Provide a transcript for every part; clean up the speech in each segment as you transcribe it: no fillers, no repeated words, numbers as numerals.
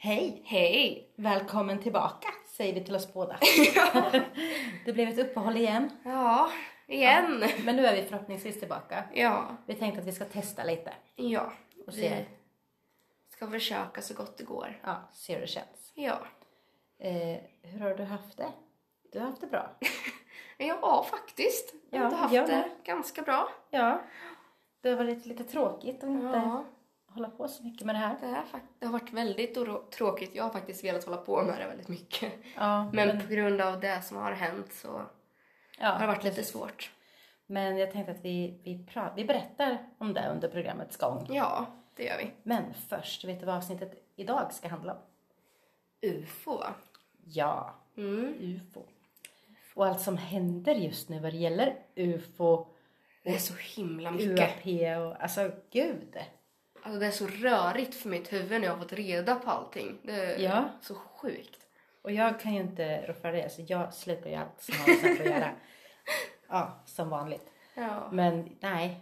Hej! Hej! Välkommen tillbaka, säger vi till oss båda. Det blev ett uppehåll igen. Ja, igen. Ja, men nu är vi förhoppningsvis tillbaka. Ja. Vi tänkte att vi ska testa lite. Ja, och se. vi ska försöka så gott det går. Ja, se hur det känns. Ja. Hur har du haft det? Du har haft det bra. Ja, faktiskt. Jag har haft det ganska bra. Ja, det har varit lite tråkigt att inte hålla på så mycket med det här. Det har varit väldigt tråkigt. Jag har faktiskt velat hålla på med det väldigt mycket. Ja, men på grund av det som har hänt så har det varit lite svårt. Men jag tänkte att vi berättar om det under programmets gång. Ja, det gör vi. Men först, vet du vad avsnittet idag ska handla om? UFO, va? Ja, UFO. Och allt som händer just nu vad det gäller UFO. Det är så himla mycket. UAP och alltså gud. Alltså det är så rörigt för mitt huvud när jag har fått reda på allting. Det är så sjukt. Och jag kan ju inte rå för det. Så jag slutar ju allt som har med saker att göra. Ja, som vanligt. Ja. Men nej.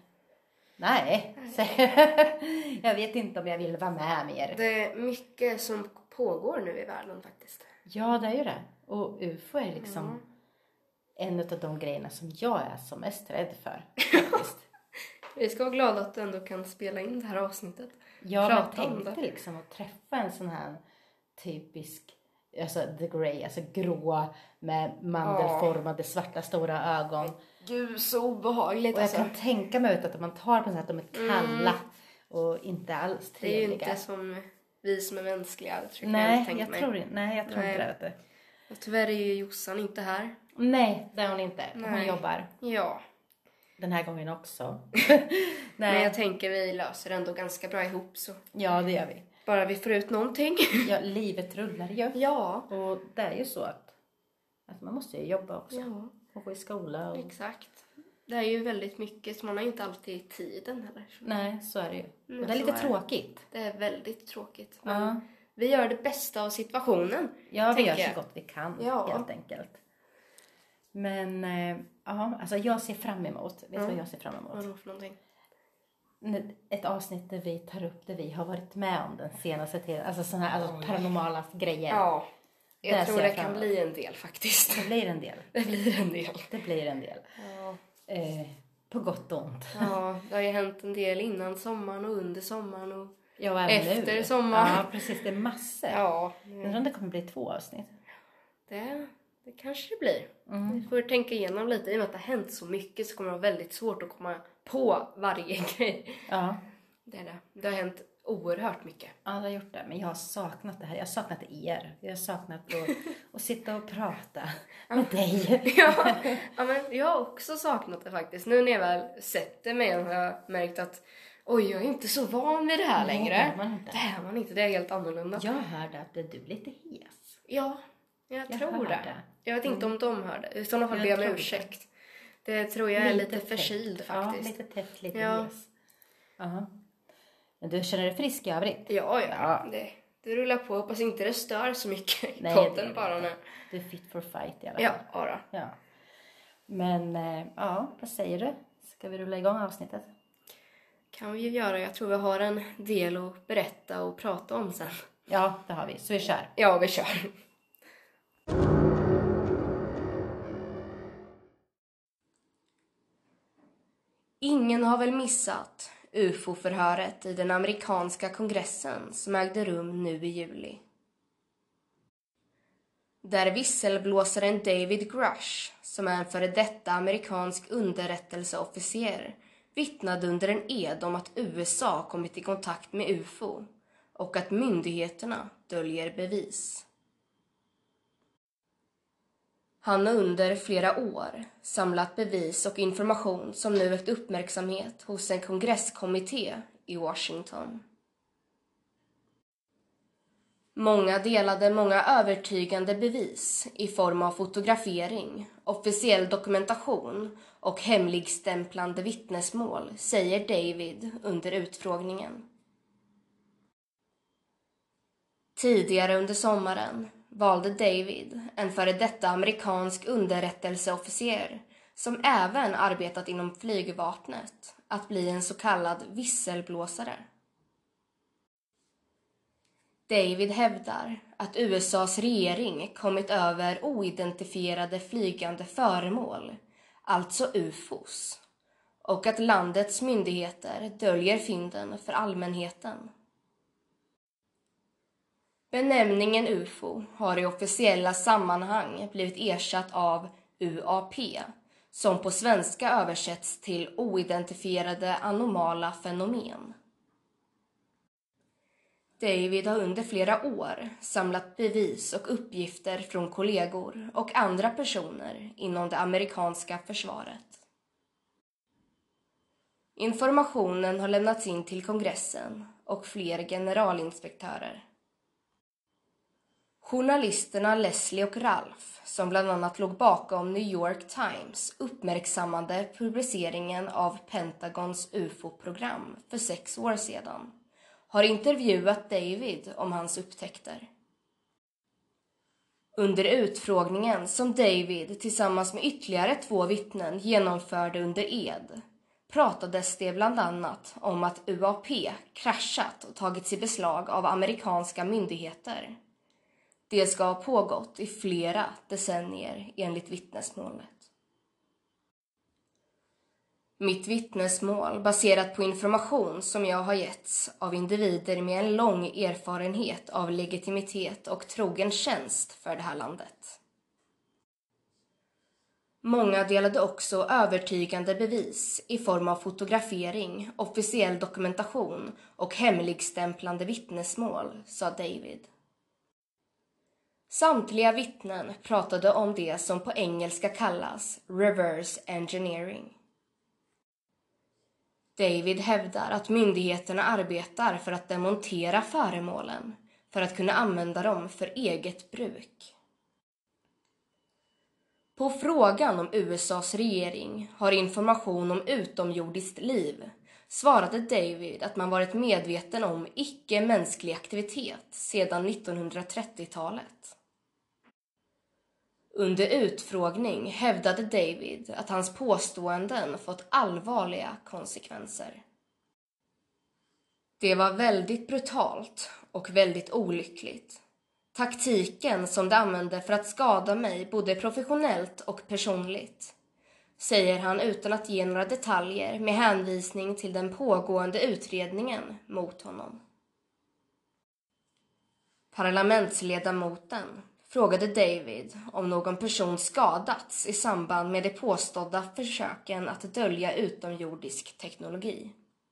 Jag vet inte om jag vill vara med mer. Det är mycket som pågår nu i världen faktiskt. Ja, det är ju det. Och UFO är liksom en av de grejerna som jag är som mest rädd för. Faktiskt. Vi ska vara glada att du ändå kan spela in det här avsnittet. Ja, jag tänkte liksom att träffa en sån här typisk, alltså the grey, alltså grå med mandelformade svarta stora ögon. Gud, så obehagligt. Och jag kan tänka mig att man tar på så att de är kalla och inte alls trevliga. Det är ju inte som vi som är mänskliga. Nej, jag tror inte det. Och tyvärr är ju Jossan inte här. Nej, det är hon inte. Hon jobbar. Ja. Den här gången också. Men jag tänker vi löser ändå ganska bra ihop så. Ja, det gör vi. Bara vi får ut någonting. Ja, livet rullar ju. Ja. Och det är ju så att man måste ju jobba också. Ja. Och gå i skola. Och... Exakt. Det är ju väldigt mycket så man har inte alltid tiden heller. Nej, så är det ju. Och det är lite tråkigt. Det är väldigt tråkigt. Men vi gör det bästa av situationen. Ja, vi gör så gott vi kan helt enkelt. Men alltså jag ser fram emot. Vet du vad jag ser fram emot? Vadå för någonting? Ett avsnitt där vi tar upp det vi har varit med om den senaste tiden. Alltså sådana här paranormala grejer. Ja, jag tror det kan bli en del faktiskt. Det blir en del. Det blir en del. Ja. På gott och ont. Ja, det har ju hänt en del innan sommaren och under sommaren och efter nu. sommaren. Ja, precis. Det är massor. Ja. Jag undrar om det kommer bli 2 avsnitt. Det kanske det blir. Vi får tänka igenom lite. I och med att det har hänt så mycket så kommer det vara väldigt svårt att komma på varje grej. Ja. Det har hänt oerhört mycket. Ja, det har gjort det. Men jag har saknat det här. Jag har saknat er. Jag har saknat att sitta och prata med dig. Ja, men jag har också saknat det faktiskt. Nu när jag väl sätter mig har jag märkt att oj, jag är inte så van vid det här längre. Det är man inte. Det är helt annorlunda. Jag hörde att du är lite hes. Ja, jag tror det. Jag vet inte om de hör det. I sådana fall ber jag om ursäkt. Det tror jag är lite förkyld faktiskt. Ja, lite tätt, lite hes. Ja. Men du känner dig frisk i övrigt? Ja. Det rullar på. Hoppas inte det stör så mycket i podden bara nu. Du är fit for fight i alla fall. Ja. Men, vad säger du? Ska vi rulla igång avsnittet? Kan vi ju göra. Jag tror vi har en del att berätta och prata om sen. Ja, det har vi. Så vi kör. Ja, vi kör. Ingen har väl missat UFO-förhöret i den amerikanska kongressen som ägde rum nu i juli. Där visselblåsaren David Grush, som är en före detta amerikansk underrättelseofficer, vittnade under en ed om att USA kommit i kontakt med UFO och att myndigheterna döljer bevis. Han har under flera år samlat bevis och information som nu väckt uppmärksamhet hos en kongresskommitté i Washington. Många delade många övertygande bevis i form av fotografering, officiell dokumentation och hemligstämplande vittnesmål, säger David under utfrågningen. Tidigare under sommaren valde David, en före detta amerikansk underrättelseofficer som även arbetat inom flygvapnet, att bli en så kallad visselblåsare. David hävdar att USAs regering kommit över oidentifierade flygande föremål, alltså UFOs, och att landets myndigheter döljer fynden för allmänheten. Benämningen UFO har i officiella sammanhang blivit ersatt av UAP, som på svenska översätts till oidentifierade anomala fenomen. David har under flera år samlat bevis och uppgifter från kollegor och andra personer inom det amerikanska försvaret. Informationen har lämnats in till kongressen och fler generalinspektörer. Journalisterna Leslie och Ralph, som bland annat låg bakom New York Times, uppmärksammade publiceringen av Pentagons UFO-program för 6 år sedan, har intervjuat David om hans upptäckter. Under utfrågningen som David tillsammans med ytterligare 2 vittnen genomförde under ed pratades det bland annat om att UAP kraschat och tagits i beslag av amerikanska myndigheter. Det ska ha pågått i flera decennier enligt vittnesmålet. Mitt vittnesmål baserat på information som jag har getts av individer med en lång erfarenhet av legitimitet och trogen tjänst för det här landet. Många delade också övertygande bevis i form av fotografering, officiell dokumentation och hemligstämplande vittnesmål, sa David. Samtliga vittnen pratade om det som på engelska kallas reverse engineering. David hävdar att myndigheterna arbetar för att demontera föremålen för att kunna använda dem för eget bruk. På frågan om USAs regering har information om utomjordiskt liv svarade David att man varit medveten om icke-mänsklig aktivitet sedan 1930-talet. Under utfrågning hävdade David att hans påståenden fått allvarliga konsekvenser. Det var väldigt brutalt och väldigt olyckligt. Taktiken som de använde för att skada mig både professionellt och personligt, säger han utan att ge några detaljer med hänvisning till den pågående utredningen mot honom. Parlamentsledamoten frågade David om någon person skadats i samband med de påstådda försöken att dölja utomjordisk teknologi.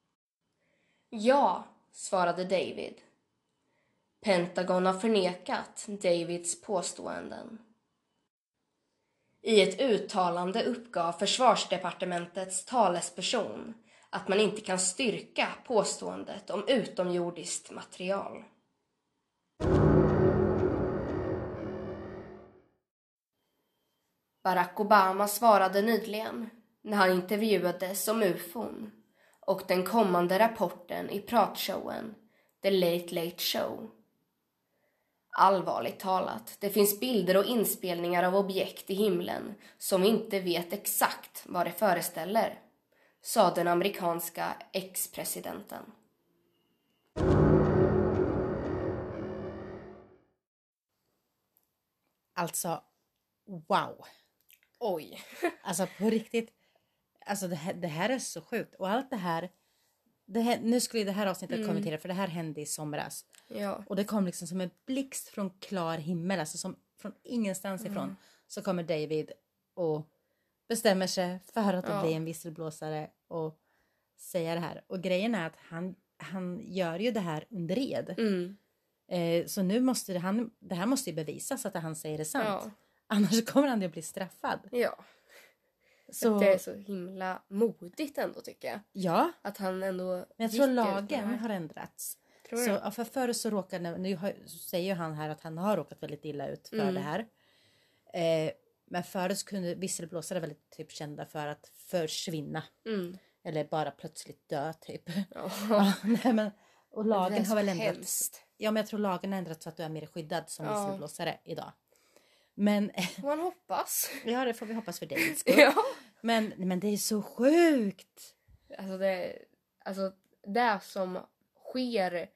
Ja, svarade David. Pentagon har förnekat Davids påståenden. I ett uttalande uppgav försvarsdepartementets talesperson att man inte kan styrka påståendet om utomjordiskt material. Barack Obama svarade nyligen när han intervjuades om UFOn och den kommande rapporten i pratshowen The Late Late Show. Allvarligt talat, det finns bilder och inspelningar av objekt i himlen som vi inte vet exakt vad det föreställer, sa den amerikanska ex-presidenten. Alltså, wow. Oj. Alltså på riktigt. Alltså det här är så sjukt. Och allt det här nu skulle det här avsnittet kommentera, för det här hände i somras. Ja. Och det kom liksom som en blixt från klar himmel. Alltså som från ingenstans ifrån. Så kommer David och bestämmer sig för att bli en visselblåsare och säga det här. Och grejen är att han gör ju det här under ed. Så nu måste det här måste ju bevisas att han säger det sant. Ja. Annars kommer han att bli straffad. Ja. Så det är så himla modigt ändå, tycker jag. Ja. Att han ändå... Men jag tror lagen har ändrats. Tror du? Så för förr så råkade... Nu säger ju han här att han har råkat väldigt illa ut för det här. Men förut kunde visselblåsare väldigt typ kända för att försvinna. Eller bara plötsligt dö typ. Ja, nej, men, och lagen har väl ändrats. Ja, men jag tror lagen har ändrats så att du är mer skyddad som visselblåsare idag. Men man hoppas. Ja, det får vi hoppas för dig. Ja. Men det är så sjukt. Alltså det som sker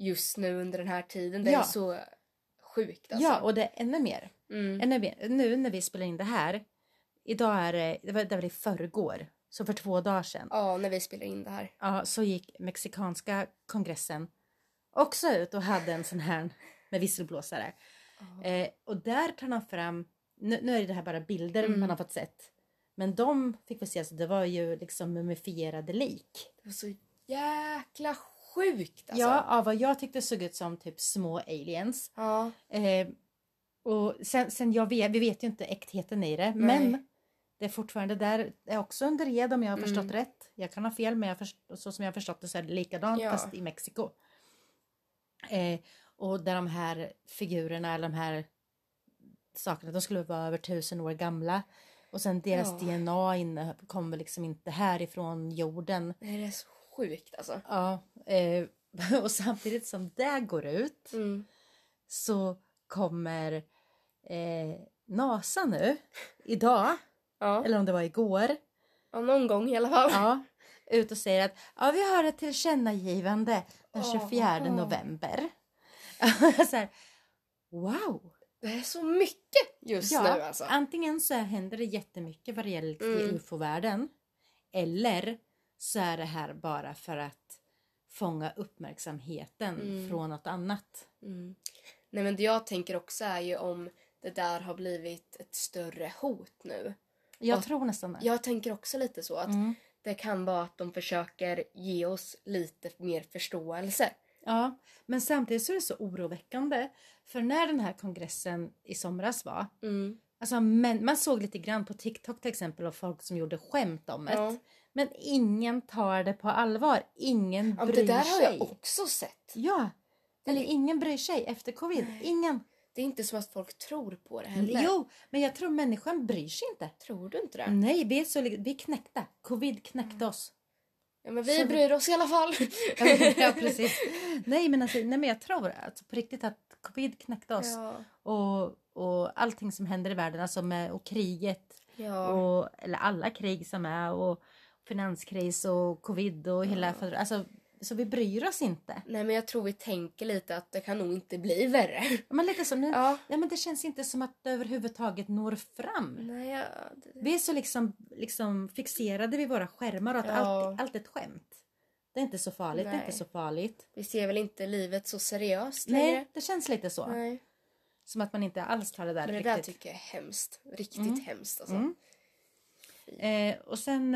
just nu under den här tiden. Det är så sjukt alltså. Ja, och det är ännu mer. Ännu mer. Nu när vi spelar in det här. Idag är det var väl i förrgår. Så för 2 dagar sedan. Ja, när vi spelar in det här. Ja, så gick mexikanska kongressen också ut och hade en sån här med visselblåsare. Och där tar han fram, nu är det här bara bilder man har fått sett. Men de fick vi se, så det var ju liksom mumifierade lik. Det var så jäkla sjukt alltså. Ja, vad jag tyckte såg ut som typ små aliens. Ja. Och sen vi vet ju inte äktheten i det. Nej. Men det är fortfarande där, är också under ed om jag har förstått rätt. Jag kan ha fel, men så som jag har förstått det så är det likadant fast i Mexiko. Och där de här figurerna, eller de här sakerna, de skulle vara över 1000 år gamla. Och sen deras DNA kommer liksom inte härifrån jorden. Nej, det är så sjukt alltså. Ja, och samtidigt som det går ut så kommer NASA nu idag, eller om det var igår. Ja, någon gång i alla fall. Ja, ut och säger att vi har ett tillkännagivande den 24 november. Så här, wow! Det är så mycket just nu alltså. Antingen så händer det jättemycket vad det gäller UFO-världen. Eller så är det här bara för att fånga uppmärksamheten från något annat. Nej, men det jag tänker också är ju om det där har blivit ett större hot nu. Jag tror nästan det. Jag tänker också lite så att det kan vara att de försöker ge oss lite mer förståelse. Ja, men samtidigt så är det så oroväckande. För när den här kongressen i somras var. Alltså man såg lite grann på TikTok till exempel av folk som gjorde skämt om det. Men ingen tar det på allvar. Ingen bryr sig. Det där har jag också sett. Ja, eller ingen bryr sig efter covid. Nej. Ingen. Det är inte som att folk tror på det heller. Jo, men jag tror människan bryr sig inte. Tror du inte det? Nej, vi är knäckta. Covid knäckte oss. Ja, men vi bryr oss i alla fall. Ja, precis. Nej, men jag tror alltså på riktigt att covid knäckte oss. Ja. Och allting som händer i världen, alltså och kriget. Ja. Eller alla krig som är. Och finanskris och covid och hela. Alltså, så vi bryr oss inte. Nej, men jag tror vi tänker lite att det kan nog inte bli värre. Men lite så. Ja, men det känns inte som att det överhuvudtaget når fram. Nej, Vi är så liksom fixerade vid våra skärmar och att allt är ett skämt. Det är inte så farligt, det är inte så farligt. Vi ser väl inte livet så seriöst längre. Nej, det känns lite så. Nej. Som att man inte alls tar det där men det riktigt. där tycker jag är hemskt. Riktigt hemskt alltså. Och sen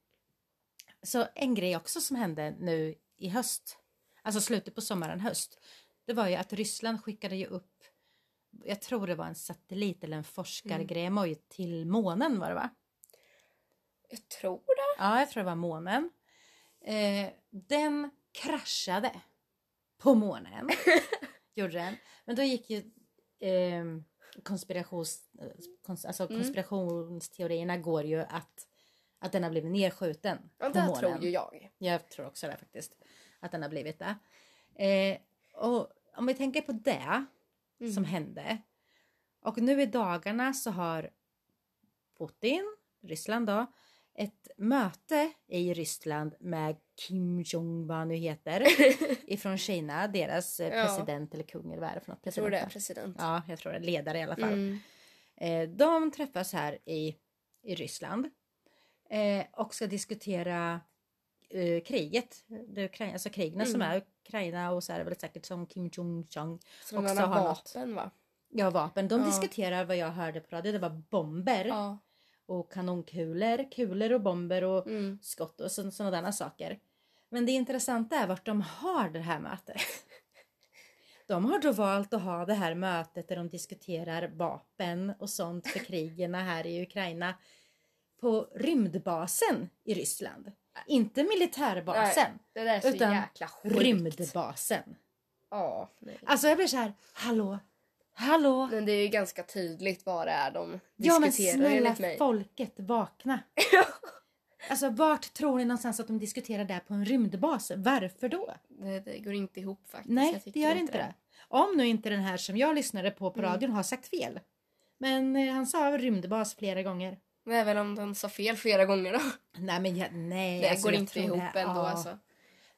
så en grej också som hände nu i höst. Alltså slutet på sommaren, höst. Det var ju att Ryssland skickade ju upp, jag tror det var en satellit eller en forskargrej till månen, var det va? Jag tror det. Ja, jag tror det var månen. Den kraschade på månen. Gjorde den. Men då gick ju konspirationsteorierna går ju att den har blivit nedskjuten på månen. Det tror ju jag. Jag tror också det faktiskt. Att den har blivit det. Och om vi tänker på det som hände. Och nu i dagarna så har Putin, Ryssland då, ett möte i Ryssland med Kim Jong, vad nu heter, ifrån Kina, deras president eller kung eller vad är det för något? Jag tror det är president. Ja, jag tror det är ledare i alla fall. De träffas här i Ryssland och ska diskutera kriget, alltså krigen som är Ukraina, och så är det väl säkert som Kim Jong-un också har vapen, va? Ja, vapen. De diskuterar, vad jag hörde på radio, det var bomber och kanonkulor, kulor och bomber och skott och sådana där saker. Men det intressanta är vart de har det här mötet. De har då valt att ha det här mötet där de diskuterar vapen och sånt för krigen här i Ukraina på rymdbasen i Ryssland. Inte militärbasen. Nej, det där är så utan jäkla sjukt. Rymdbasen. Ja. Alltså jag blir så här, hallå. Men det är ju ganska tydligt vad det är de diskuterar. Ja, men snälla folket, vakna. Alltså vart tror ni någonstans att de diskuterar där på en rymdbas? Varför då? Det går inte ihop faktiskt. Nej, det gör inte det. Om nu inte den här som jag lyssnade på radion har sagt fel. Men han sa rymdbas flera gånger. Nej, väl om de sa fel flera gånger då. Nej, men nej. Det alltså, går inte ihop ändå alltså.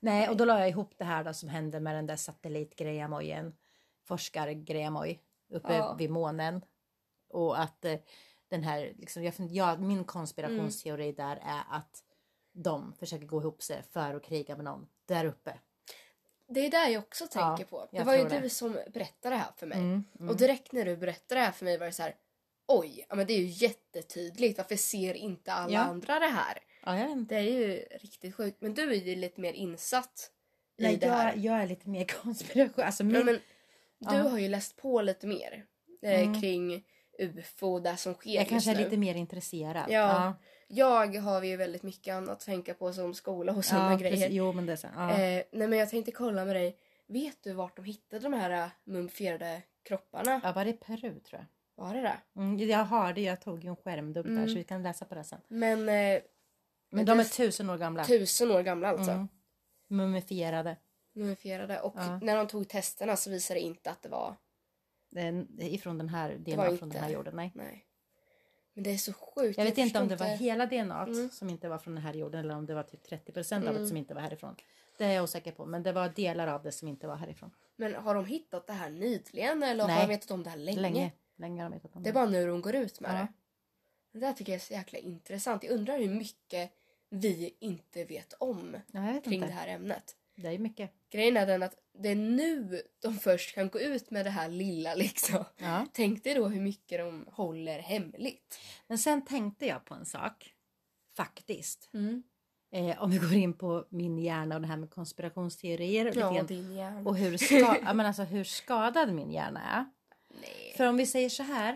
Nej, och då la jag ihop det här då som hände med den där satellitgrejamojen. Forskargrejamoj uppe vid månen. Och att den här, liksom, min konspirationsteori där är att de försöker gå ihop sig för att kriga med någon där uppe. Det är där jag också tänker på. Det var ju du som berättade det här för mig. Och direkt när du berättade det här för mig var det så här: oj, men det är ju jättetydligt. Varför ser inte alla andra det här? Ja, jag vet inte. Det är ju riktigt sjukt. Men du är ju lite mer insatt i det här. Jag är lite mer konspiration. Alltså men du har ju läst på lite mer kring UFO och det som sker jag kanske just nu. Är lite mer intresserad. Ja. Jag har ju väldigt mycket annat att tänka på som skola och sådana grejer. Precis. Jo, men det är så. Nej, men jag tänkte kolla med dig. Vet du vart de hittade de här mumifierade kropparna? Ja, var det Peru tror jag. Var det? Jag tog ju en skärmdump där så vi kan läsa på det sen. Men de är 1000 år gamla. 1000 år gamla alltså. Mumifierade. Och när de tog testerna så visade det inte att det var ifrån den här DNA från den här jorden. Nej. Men det är så sjukt. Jag vet inte om det var hela DNA som inte var från den här jorden eller om det var typ 30% av det som inte var härifrån. Det är jag osäker på, men det var delar av det som inte var härifrån. Men har de hittat det här nyligen eller har de vetat om det här länge? Länge har de vetat om det. Det är bara nu de går ut med det. Det där tycker jag är så jäkla intressant. Jag undrar hur mycket vi inte vet om kring det här ämnet. Det är mycket. Grejen är den att det är nu de först kan gå ut med det här lilla liksom. Ja. Tänk dig då hur mycket de håller hemligt. Men sen tänkte jag på en sak. Faktiskt. Om vi går in på min hjärna och det här med konspirationsteorier. Ja, din hjärna. Och hur skadad min hjärna är. Nej. För om vi säger så här.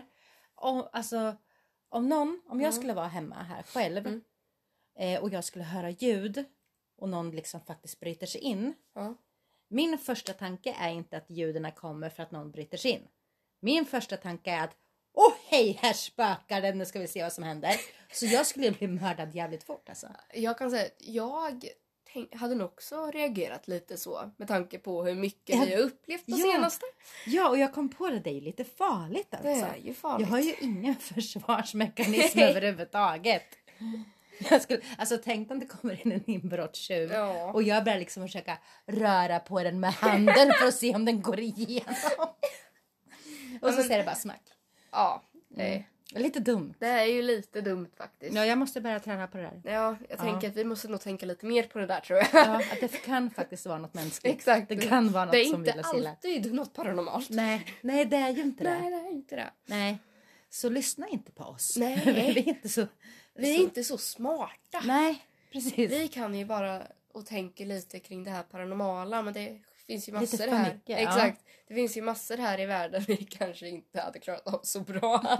Om jag skulle vara hemma här själv. Och jag skulle höra ljud. Och någon liksom faktiskt bryter sig in. Min första tanke är inte att ljuden kommer för att någon bryter sig in. Min första tanke är att hej, här spökar den, nu ska vi se vad som händer. Så jag skulle bli mördad jävligt fort alltså. Jag kan säga, jag hade nog också reagerat lite så. Med tanke på hur mycket vi har upplevt på senaste. Ja, och jag kom på det är lite farligt alltså. Det är ju farligt. Jag har ju ingen försvarsmekanism överhuvudtaget. Tänk om det kommer in en inbrottstjuv och jag börjar liksom försöka röra på den med handen för att se om den går igenom. Och så ser det bara smack. Ja, lite dumt. Det är ju lite dumt faktiskt. Ja, jag måste börja träna på det där. Ja, jag tänker att vi måste nog tänka lite mer på det där tror jag. Ja, att det kan faktiskt vara något mänskligt. Exakt. Det kan vara något som vill Det är inte alltid något paranormalt. Nej, det är ju inte det. Nej, det är inte det. Nej, så lyssna inte på oss. Nej. Vi är inte så smarta. Nej, precis. Vi kan ju bara och tänker lite kring det här paranormala, men det finns ju massor lite för här. Mycket, exakt. Ja. Det finns ju massor här i världen vi kanske inte hade klarat av så bra.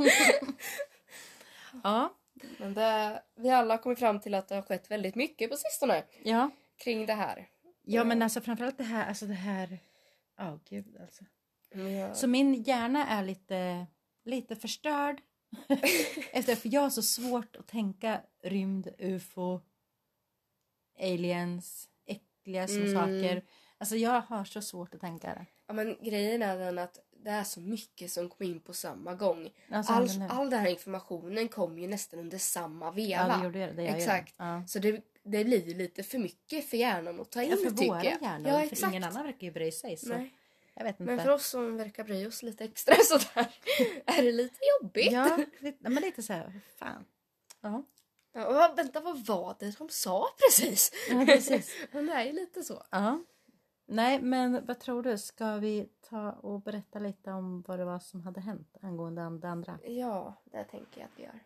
Ja. Men vi alla har kommit fram till att det har skett väldigt mycket på sistone. Ja. Kring det här. Ja, men alltså framförallt det här. Gud alltså. Ja. Så min hjärna är lite förstörd. För jag har så svårt att tänka rymd, UFO, aliens, äckliga saker. Alltså jag har så svårt att tänka det. Ja, men grejen är den att det är så mycket som kommer in på samma gång. Alltså, all den här informationen kom ju nästan under samma veva. Ja, det gjorde det. Exakt. Ja. Så det blir lite för mycket för hjärnan att ta in, för tycker våra jag. hjärnor. Ja, för ingen annan verkar ju bry sig. Så. Nej. Jag vet inte. Men för oss som verkar bry oss lite extra sådär är det lite jobbigt. Ja, men lite så här, fan. Ja. Ja, vänta, vad var det de sa precis? Ja, precis. Men det är ju lite så. Ja. Nej, men vad tror du? Ska vi ta och berätta lite om vad det var som hade hänt angående det andra? Ja, det tänker jag att vi gör.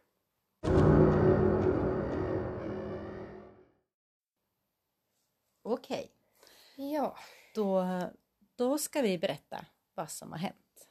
Okej. Ja. Då ska vi berätta vad som har hänt.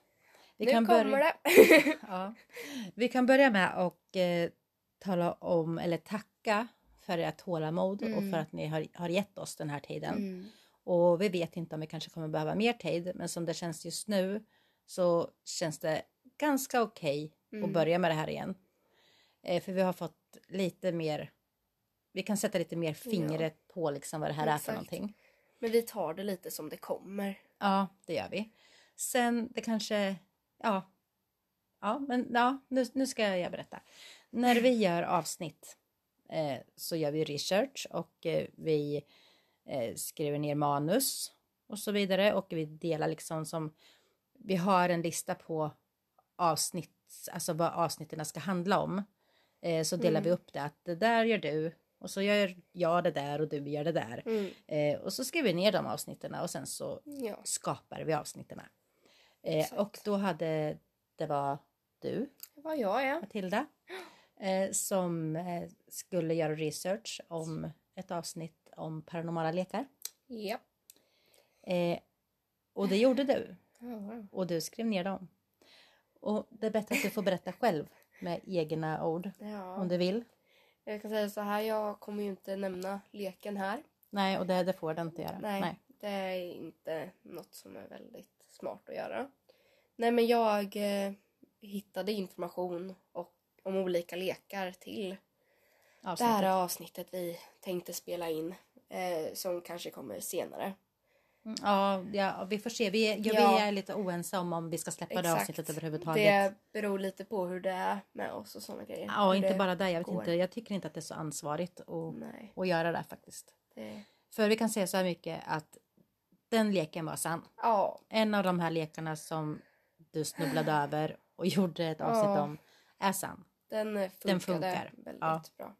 Ja. Vi kan börja med att tala om eller tacka för ert tålamod och för att ni har gett oss den här tiden. Och vi vet inte om vi kanske kommer behöva mer tid, men som det känns just nu så känns det ganska okej att börja med det här igen. För vi har fått lite mer, vi kan sätta lite mer fingret på liksom vad det här är för någonting. Men vi tar det lite som det kommer. Ja, det gör vi. Sen det kanske, nu ska jag berätta. När vi gör avsnitt så gör vi research och vi skriver ner manus och så vidare. Och vi delar liksom som, vi har en lista på avsnitt, alltså vad avsnitten ska handla om. Så delar vi upp det, att det där gör du och så gör jag det där och du gör det där. Och så skriver vi ner de avsnitten och sen så skapar vi avsnitten. Och då det var du. Det var jag, Matilda. Som skulle göra research om ett avsnitt om paranormala lekar. Ja. Och det gjorde du. Och du skrev ner dem. Och det är bättre att du får berätta själv med egna ord. Om du vill. Jag kan säga så här, jag kommer ju inte nämna leken här. Nej, och det får den inte göra. Nej, det är inte något som är väldigt smart att göra. Nej, men jag hittade information om olika lekar till det här avsnittet vi tänkte spela in. Som kanske kommer senare. Ja, vi får se. Vi är lite oense om vi ska släppa det avsnittet överhuvudtaget. Det beror lite på hur det är med oss och sådana grejer. Ja, inte bara det. Jag tycker inte att det är så ansvarigt att göra det faktiskt. För vi kan säga så här mycket att den leken var sann. Ja. En av de här lekarna som du snubblade över och gjorde ett avsnitt om är sann. Den funkar väldigt bra.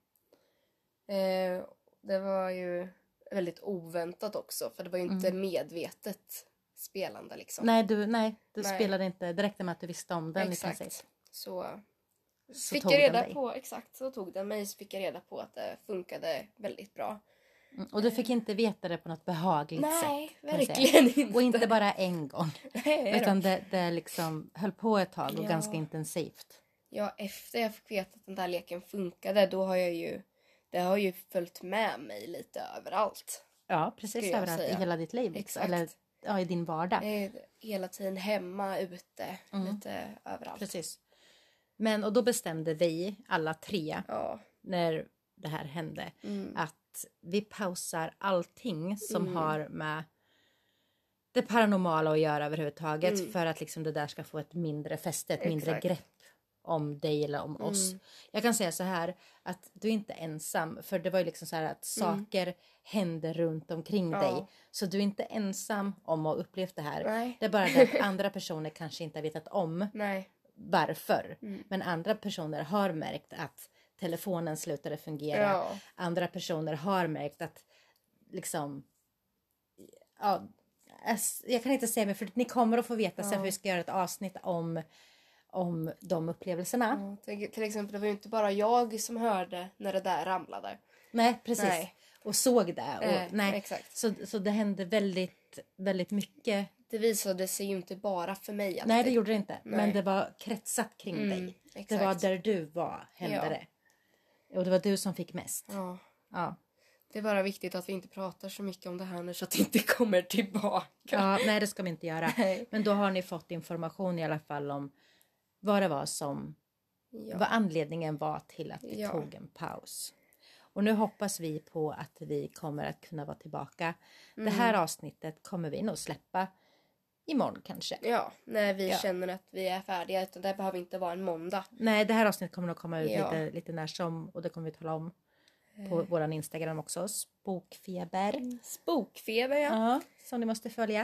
Det var ju väldigt oväntat också, för det var ju inte medvetet spelande liksom. Nej, du spelade inte. Det räckte med att du visste om den. Exakt. Så fick jag reda på, så tog den mig, så fick jag reda på att det funkade väldigt bra. Och du fick inte veta det på något behagligt sätt. Nej, verkligen inte. Och inte bara en gång. Utan det liksom höll på ett tag och ganska intensivt. Ja, efter jag fick veta att den där leken funkade, då har det har ju följt med mig lite överallt. Ja, precis överallt i hela ditt liv. Exakt. Eller i din vardag. Hela tiden hemma, ute, lite överallt. Precis. Och då bestämde vi alla 3 när det här hände att vi pausar allting som har med det paranormala att göra överhuvudtaget, för att liksom det där ska få ett mindre fäste, ett mindre grepp om dig eller om oss. Jag kan säga så här, att du är inte ensam, för det var ju liksom så här att saker händer runt omkring dig, så du är inte ensam om att ha upplevt det här. Nej. Det är bara det att andra personer kanske inte har vetat om varför, men andra personer har märkt att telefonen slutade fungera. Andra personer har märkt att liksom jag kan inte säga mer, för ni kommer att få veta sen, för vi ska göra ett avsnitt om de upplevelserna. Till exempel, det var ju inte bara jag som hörde när det där ramlade. Nej, precis. Nej. Och såg det. Och, exakt. Så det hände väldigt, väldigt mycket. Det visade sig ju inte bara för mig alltid. Nej, det gjorde det inte. Men det var kretsat kring dig. Exakt. Det var där du var, hände det. Och det var du som fick mest. Ja. Det är bara viktigt att vi inte pratar så mycket om det här nu, så att det inte kommer tillbaka. Ja, nej, det ska vi inte göra. Men då har ni fått information i alla fall om vad det var som, vad anledningen var till att vi tog en paus. Och nu hoppas vi på att vi kommer att kunna vara tillbaka. Det här avsnittet kommer vi nog släppa imorgon kanske. Ja, när vi känner att vi är färdiga. Utan det behöver inte vara en måndag. Nej, det här avsnittet kommer nog komma ut lite när som. Och det kommer vi tala om på våran Instagram också. Spokfeber. Spokfeber, ja. Som ni måste följa.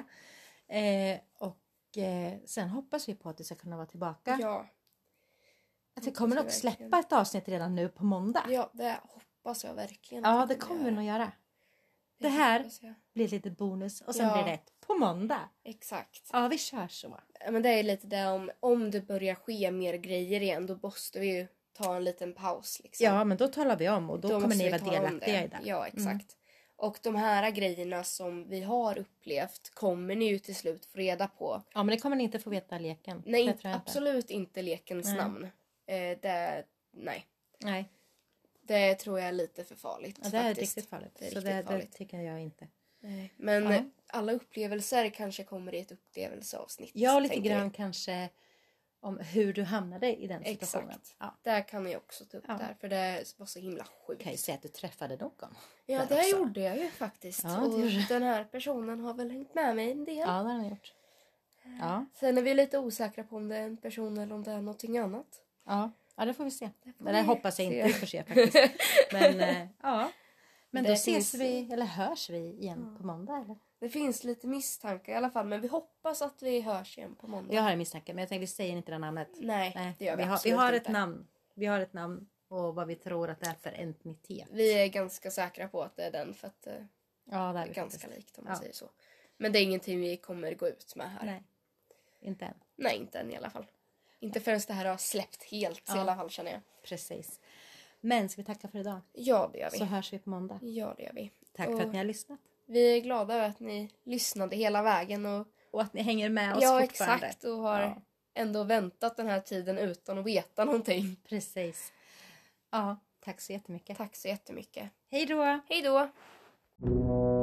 Sen hoppas vi på att vi ska kunna vara tillbaka. Ja. Att vi kommer nog släppa ett avsnitt redan nu på måndag. Ja, det hoppas jag verkligen. Ja, det kommer vi nog göra. Det här blir lite bonus. Och sen blir det ett på måndag. Exakt. Ja, vi kör så. Men det är lite det, om det börjar ske mer grejer igen, då måste vi ju ta en liten paus. Liksom. Ja, men då talar vi om. Och då kommer ni vara delaktiga i det. Ja, exakt. Och de här grejerna som vi har upplevt kommer ni ju till slut få reda på. Ja, men det kommer ni inte få veta leken. Nej, absolut inte lekens namn. Nej. Det tror jag är lite för farligt. Ja, det är riktigt farligt. Så det tycker jag inte. Nej. Men alla upplevelser kanske kommer i ett upplevelseavsnitt. Ja, lite grann kanske om hur du hamnade i den situationen. Exakt. Ja. Där kan vi också ta upp där. För det var så himla sjukt. Kan ju säga att du träffade någon. Ja, det gjorde jag ju faktiskt. Ja, och den här personen har väl hängt med mig en del. Ja, det har den gjort. Ja. Sen är vi lite osäkra på om det är en person eller om det är någonting annat. Ja, det får vi se. Det hoppas jag inte vi får se faktiskt. Men Men då ses vi, eller hörs vi igen på måndag eller? Det finns lite misstankar i alla fall, men vi hoppas att vi hörs igen på måndag. Jag har en misstanke, men jag tänkte vi säger inte det namnet. Nej, det gör vi vi har ett namn. Vi har ett namn och vad vi tror att det är för entitet. Vi är ganska säkra på att det är den, för att det är ganska likt om man säger så. Men det är ingenting vi kommer gå ut med här. Nej, inte än. Nej, inte än i alla fall. Inte förrän det här har släppt helt i alla fall, känner jag. Precis. Men ska vi tacka för idag? Ja, det gör vi. Så hörs vi på måndag. Ja, det gör vi. Tack för att ni har lyssnat. Vi är glada över att ni lyssnade hela vägen. Och att ni hänger med oss fortfarande. Ja, exakt. Och har ändå väntat den här tiden utan att veta någonting. Precis. Ja, tack så jättemycket. Tack så jättemycket. Hej då! Hej då!